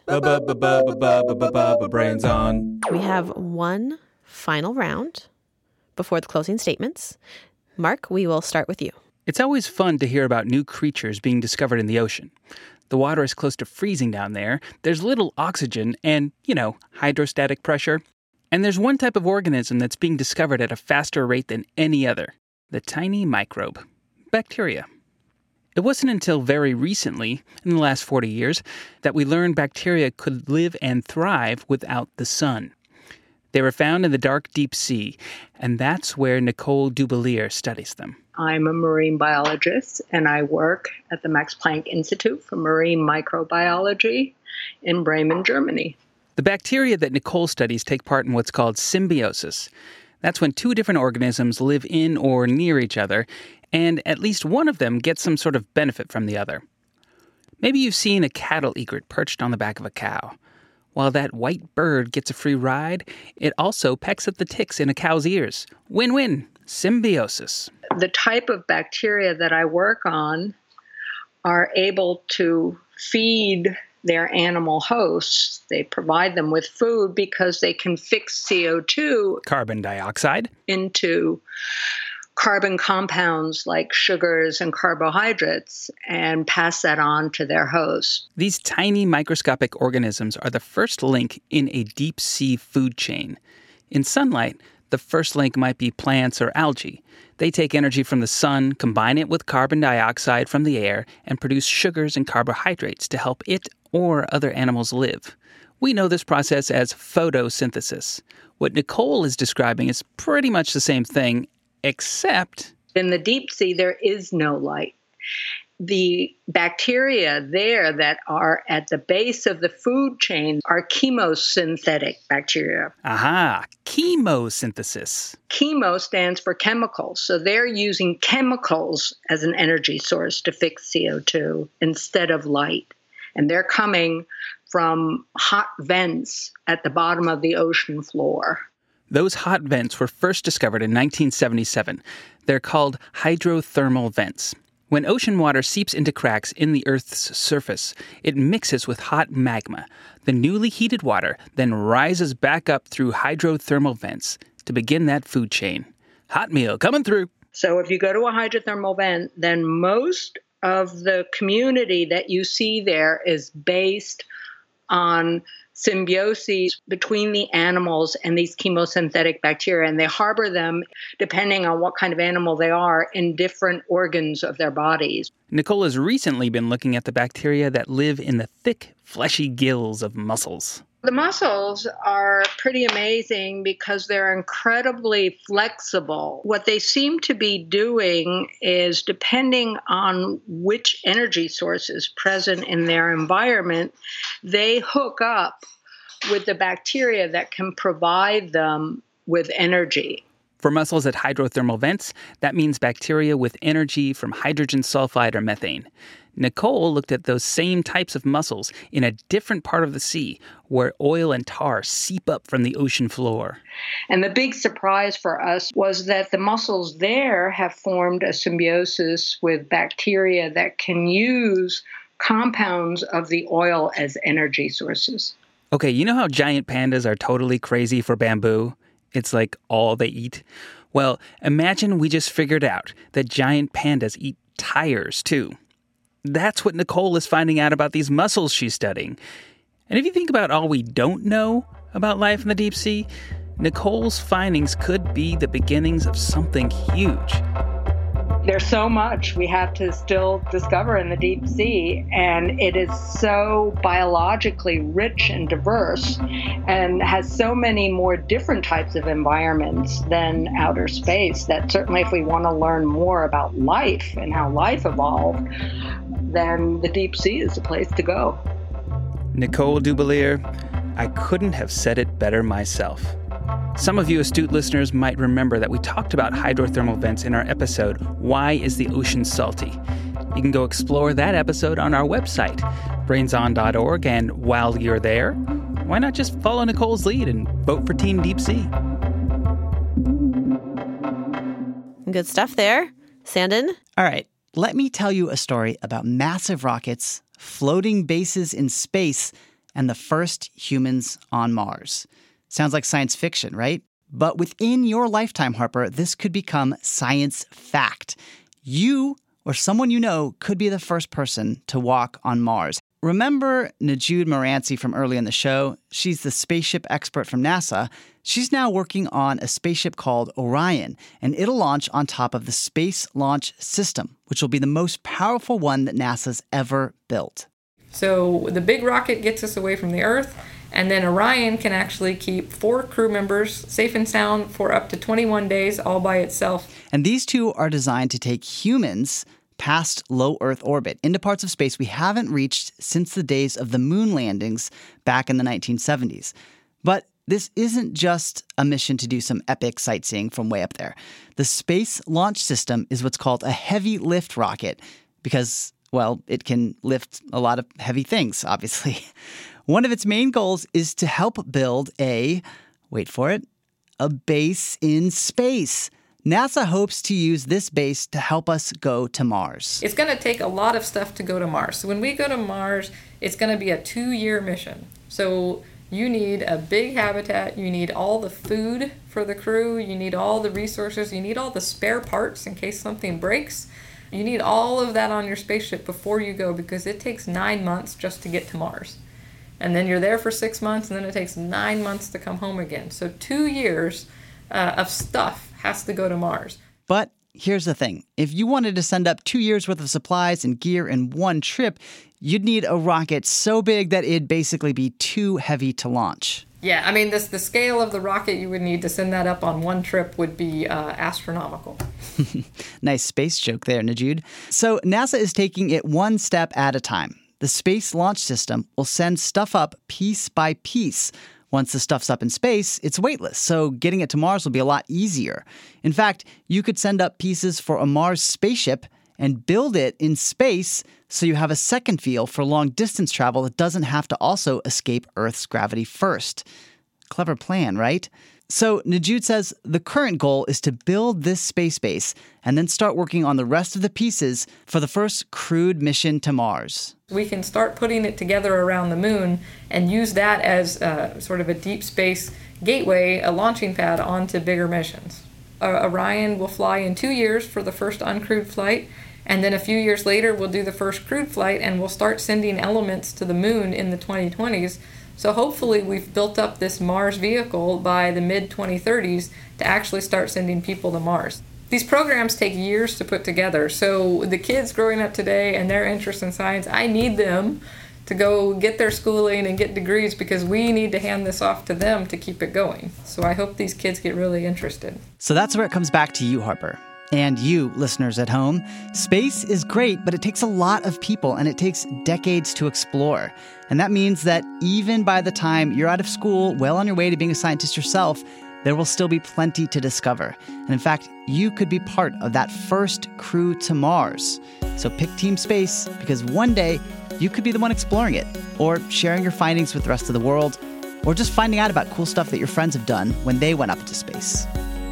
Brains on. We have one final round before the closing statements. Mark, we will start with you. It's always fun to hear about new creatures being discovered in the ocean. The water is close to freezing down there. There's little oxygen and, hydrostatic pressure. And there's one type of organism that's being discovered at a faster rate than any other, the tiny microbe, bacteria. It wasn't until very recently, in the last 40 years, that we learned bacteria could live and thrive without the sun. They were found in the dark deep sea, and that's where Nicole Dubelier studies them. I'm a marine biologist, and I work at the Max Planck Institute for Marine Microbiology in Bremen, Germany. The bacteria that Nicole studies take part in what's called symbiosis. That's when 2 different organisms live in or near each other, and at least one of them gets some sort of benefit from the other. Maybe you've seen a cattle egret perched on the back of a cow. While that white bird gets a free ride, it also pecks at the ticks in a cow's ears. Win-win. Symbiosis. The type of bacteria that I work on are able to feed their animal hosts. They provide them with food because they can fix CO2, carbon dioxide, into carbon compounds like sugars and carbohydrates and pass that on to their host. These tiny microscopic organisms are the first link in a deep sea food chain. In sunlight, the first link might be plants or algae. They take energy from the sun, combine it with carbon dioxide from the air, and produce sugars and carbohydrates to help it or other animals live. We know this process as photosynthesis. What Nicole is describing is pretty much the same thing, except in the deep sea, there is no light. The bacteria there that are at the base of the food chain are chemosynthetic bacteria. Aha, chemosynthesis. Chemo stands for chemicals. So they're using chemicals as an energy source to fix CO2 instead of light. And they're coming from hot vents at the bottom of the ocean floor. Those hot vents were first discovered in 1977. They're called hydrothermal vents. When ocean water seeps into cracks in the Earth's surface, it mixes with hot magma. The newly heated water then rises back up through hydrothermal vents to begin that food chain. Hot meal coming through. So if you go to a hydrothermal vent, then most of the community that you see there is based on symbiosis between the animals and these chemosynthetic bacteria, and they harbor them, depending on what kind of animal they are, in different organs of their bodies. Nicole has recently been looking at the bacteria that live in the thick, fleshy gills of mussels. The mussels are pretty amazing because they're incredibly flexible. What they seem to be doing is, depending on which energy source is present in their environment, they hook up with the bacteria that can provide them with energy. For mussels at hydrothermal vents, that means bacteria with energy from hydrogen sulfide or methane. Nicole looked at those same types of mussels in a different part of the sea where oil and tar seep up from the ocean floor. And the big surprise for us was that the mussels there have formed a symbiosis with bacteria that can use compounds of the oil as energy sources. Okay, you know how giant pandas are totally crazy for bamboo? It's like all they eat. Well, imagine we just figured out that giant pandas eat tires too. That's what Nicole is finding out about these mussels she's studying. And if you think about all we don't know about life in the deep sea, Nicole's findings could be the beginnings of something huge. There's so much we have to still discover in the deep sea, and it is so biologically rich and diverse and has so many more different types of environments than outer space that certainly if we want to learn more about life and how life evolved, then the deep sea is the place to go. Nicole Dubelier, I couldn't have said it better myself. Some of you astute listeners might remember that we talked about hydrothermal vents in our episode, Why is the Ocean Salty? You can go explore that episode on our website, brainson.org, and while you're there, why not just follow Nicole's lead and vote for Team Deep Sea? Good stuff there. Sandon? All right, let me tell you a story about massive rockets, floating bases in space, and the first humans on Mars. Sounds like science fiction, right? But within your lifetime, Harper, this could become science fact. You or someone you know could be the first person to walk on Mars. Remember Najude Moranci from early in the show? She's the spaceship expert from NASA. She's now working on a spaceship called Orion, and it'll launch on top of the Space Launch System, which will be the most powerful one that NASA's ever built. So the big rocket gets us away from the Earth, and then Orion can actually keep 4 crew members safe and sound for up to 21 days all by itself. And these two are designed to take humans past low Earth orbit into parts of space we haven't reached since the days of the moon landings back in the 1970s. But this isn't just a mission to do some epic sightseeing from way up there. The Space Launch System is what's called a heavy lift rocket because, well, it can lift a lot of heavy things, obviously. One of its main goals is to help build a, wait for it, a base in space. NASA hopes to use this base to help us go to Mars. It's going to take a lot of stuff to go to Mars. So when we go to Mars, it's going to be a 2-year mission. So you need a big habitat, you need all the food for the crew, you need all the resources, you need all the spare parts in case something breaks. You need all of that on your spaceship before you go, because it takes 9 months just to get to Mars. And then you're there for 6 months, and then it takes 9 months to come home again. So 2 years of stuff has to go to Mars. But here's the thing. If you wanted to send up 2 years worth of supplies and gear in one trip, you'd need a rocket so big that it'd basically be too heavy to launch. Yeah, I mean, the scale of the rocket you would need to send that up on one trip would be astronomical. Nice space joke there, Najud. So NASA is taking it one step at a time. The Space Launch System will send stuff up piece by piece. Once the stuff's up in space, it's weightless, so getting it to Mars will be a lot easier. In fact, you could send up pieces for a Mars spaceship and build it in space so you have a second feel for long-distance travel that doesn't have to also escape Earth's gravity first. Clever plan, right? So Najud says the current goal is to build this space base and then start working on the rest of the pieces for the first crewed mission to Mars. We can start putting it together around the moon and use that as sort of a deep space gateway, a launching pad onto bigger missions. Orion will fly in 2 years for the first uncrewed flight, and then a few years later we'll do the first crewed flight, and we'll start sending elements to the moon in the 2020s. So hopefully we've built up this Mars vehicle by the mid-2030s to actually start sending people to Mars. These programs take years to put together, so the kids growing up today and their interest in science, I need them to go get their schooling and get degrees because we need to hand this off to them to keep it going. So I hope these kids get really interested. So that's where it comes back to you, Harper. And you, listeners at home. Space is great, but it takes a lot of people and it takes decades to explore. And that means that even by the time you're out of school, well on your way to being a scientist yourself, there will still be plenty to discover. And in fact, you could be part of that first crew to Mars. So pick Team Space, because one day you could be the one exploring it, or sharing your findings with the rest of the world, or just finding out about cool stuff that your friends have done when they went up into space.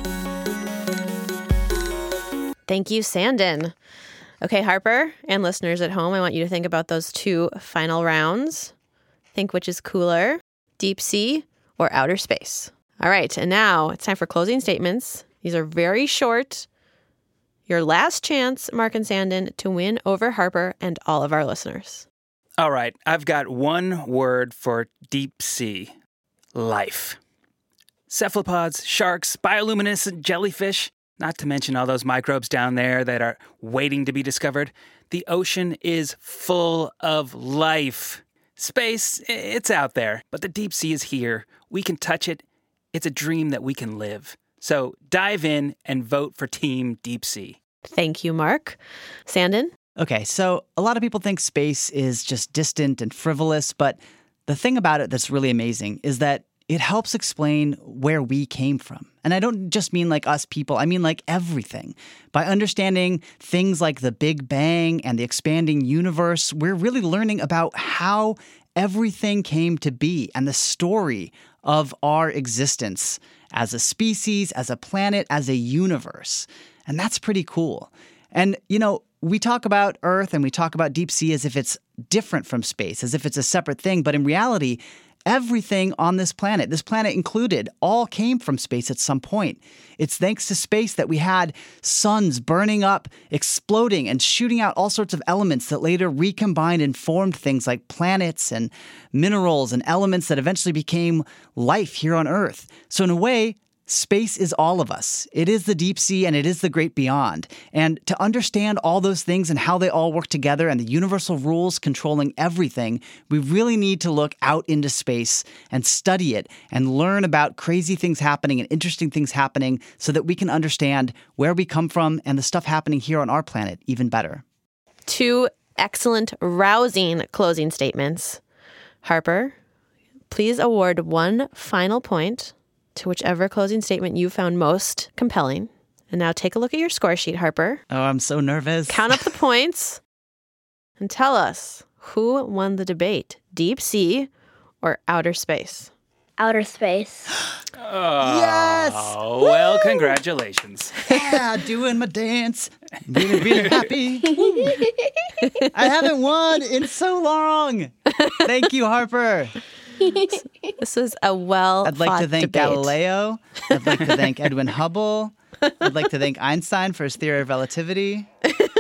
Thank you, Sandon. Okay, Harper and listeners at home, I want you to think about those 2 final rounds. Think which is cooler, deep sea or outer space. All right, and now it's time for closing statements. These are very short. Your last chance, Mark and Sandon, to win over Harper and all of our listeners. All right, I've got one word for deep sea. Life. Cephalopods, sharks, bioluminescent jellyfish, not to mention all those microbes down there that are waiting to be discovered. The ocean is full of life. Space, it's out there, but the deep sea is here. We can touch it. It's a dream that we can live. So dive in and vote for Team Deep Sea. Thank you, Mark. Sandon? Okay, so a lot of people think space is just distant and frivolous, but the thing about it that's really amazing is that it helps explain where we came from. And I don't just mean like us people, I mean like everything. By understanding things like the Big Bang and the expanding universe, we're really learning about how everything came to be and the story of our existence as a species, as a planet, as a universe. And that's pretty cool. And, you know, we talk about Earth and we talk about deep sea as if it's different from space, as if it's a separate thing. But in reality, everything on this planet included, all came from space at some point. It's thanks to space that we had suns burning up, exploding, and shooting out all sorts of elements that later recombined and formed things like planets and minerals and elements that eventually became life here on Earth. So in a way, space is all of us. It is the deep sea and it is the great beyond. And to understand all those things and how they all work together and the universal rules controlling everything, we really need to look out into space and study it and learn about crazy things happening and interesting things happening so that we can understand where we come from and the stuff happening here on our planet even better. 2 excellent, rousing closing statements. Harper, please award 1 final point to whichever closing statement you found most compelling. And now take a look at your score sheet, Harper. Oh, I'm so nervous. Count up the points and tell us who won the debate, deep sea or outer space. outer space. Yes! Well, congratulations. Yeah, doing my dance. Really happy. I haven't won in so long. Thank you, Harper. This was a well-fought I'd like to thank debate. Galileo. I'd like to thank Edwin Hubble. I'd like to thank Einstein for his theory of relativity.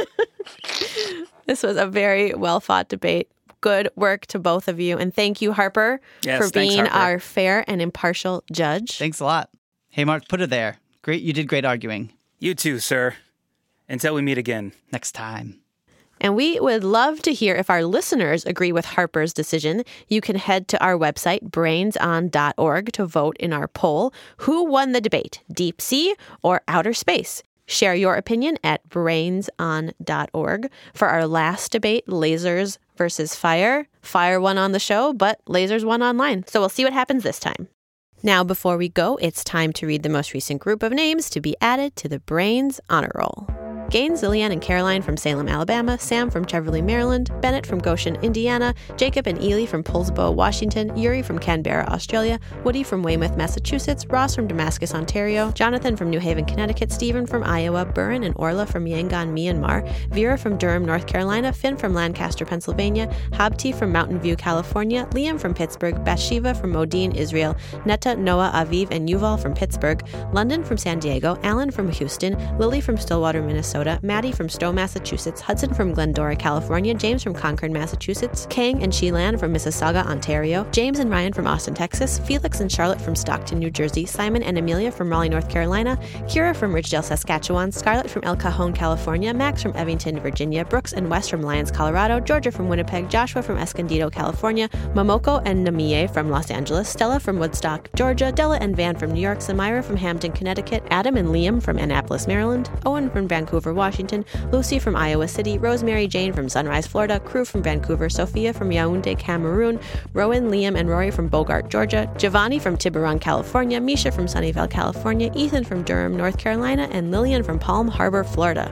This was a very well-fought debate. Good work to both of you. And thank you, Harper, Yes, for thanks, being Harper. our fair and impartial judge. Thanks a lot. Hey, Mark, put her there. Great. You did great arguing. You too, sir. Until we meet again. Next time. And we would love to hear if our listeners agree with Harper's decision. You can head to our website, brainson.org, to vote in our poll. Who won the debate, deep sea or outer space? Share your opinion at brainson.org. For our last debate, lasers versus fire. Fire won on the show, but lasers won online. So we'll see what happens this time. Now, before we go, it's time to read the most recent group of names to be added to the Brains Honor Roll. Gaines, Zillian, and Caroline from Salem, Alabama, Sam from Cheverly, Maryland, Bennett from Goshen, Indiana, Jacob and Ely from Poulsbo, Washington, Yuri from Canberra, Australia, Woody from Weymouth, Massachusetts, Ross from Damascus, Ontario, Jonathan from New Haven, Connecticut, Stephen from Iowa, Burin and Orla from Yangon, Myanmar, Vera from Durham, North Carolina, Finn from Lancaster, Pennsylvania, Habti from Mountain View, California, Liam from Pittsburgh, Bathsheba from Modine, Israel, Netta, Noah, Aviv, and Yuval from Pittsburgh, London from San Diego, Alan from Houston, Lily from Stillwater, Minnesota, Maddie from Stowe, Massachusetts, Hudson from Glendora, California, James from Concord, Massachusetts, Kang and Sheelan from Mississauga, Ontario, James and Ryan from Austin, Texas, Felix and Charlotte from Stockton, New Jersey, Simon and Amelia from Raleigh, North Carolina, Kira from Ridgedale, Saskatchewan, Scarlett from El Cajon, California, Max from Evington, Virginia, Brooks and Wes from Lyons, Colorado, Georgia from Winnipeg, Joshua from Escondido, California, Momoko and Namie from Los Angeles, Stella from Woodstock, Georgia, Della and Van from New York, Samira from Hampton, Connecticut, Adam and Liam from Annapolis, Maryland, Owen from Vancouver, Washington, Lucy from Iowa City, Rosemary Jane from Sunrise, Florida, Crew from Vancouver, Sophia from Yaoundé, Cameroon, Rowan, Liam, and Rory from Bogart, Georgia, Giovanni from Tiburon, California, Misha from Sunnyvale, California, Ethan from Durham, North Carolina, and Lillian from Palm Harbor, Florida.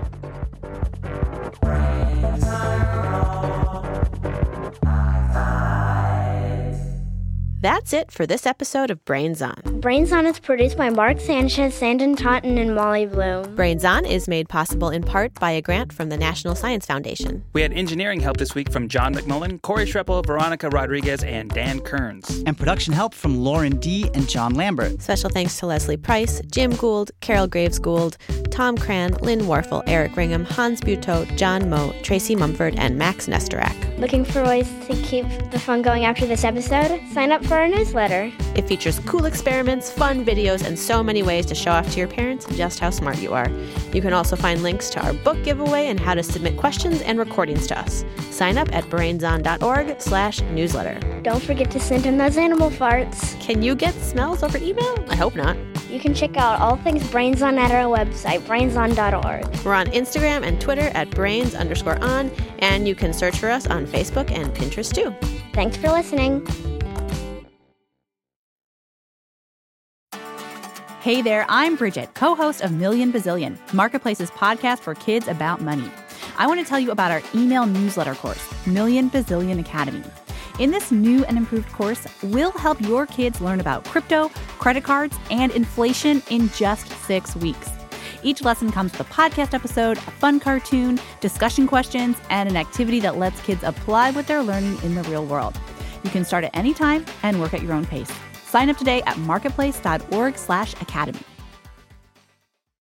That's it for this episode of Brains On. Brains On is produced by Mark Sanchez, Sandon Taunton, and Molly Bloom. Brains On is made possible in part by a grant from the National Science Foundation. We had engineering help this week from John McMullen, Corey Schreppel, Veronica Rodriguez, and Dan Kearns. And production help from Lauren D. and John Lambert. Special thanks to Leslie Price, Jim Gould, Carol Graves Gould, Tom Cran, Lynn Warfel, Eric Ringham, Hans Butow, John Moe, Tracy Mumford, and Max Nestorak. Looking for ways to keep the fun going after this episode? Sign up for our newsletter. It features cool experiments, fun videos, and so many ways to show off to your parents just how smart you are. You can also find links to our book giveaway and how to submit questions and recordings to us. Sign up at brainson.org/newsletter. Don't forget to send in those animal farts. Can you get smells over email? I hope not. You can check out all things Brains On at our website, brainson.org. We're on Instagram and Twitter at brains_on, and you can search for us on Facebook and Pinterest too. Thanks for listening. Hey there, I'm Bridget, co-host of Million Bazillion, Marketplace's podcast for kids about money. I want to tell you about our email newsletter course, Million Bazillion Academy. In this new and improved course, we'll help your kids learn about crypto, credit cards, and inflation in just 6 weeks. Each lesson comes with a podcast episode, a fun cartoon, discussion questions, and an activity that lets kids apply what they're learning in the real world. You can start at any time and work at your own pace. Sign up today at marketplace.org/academy.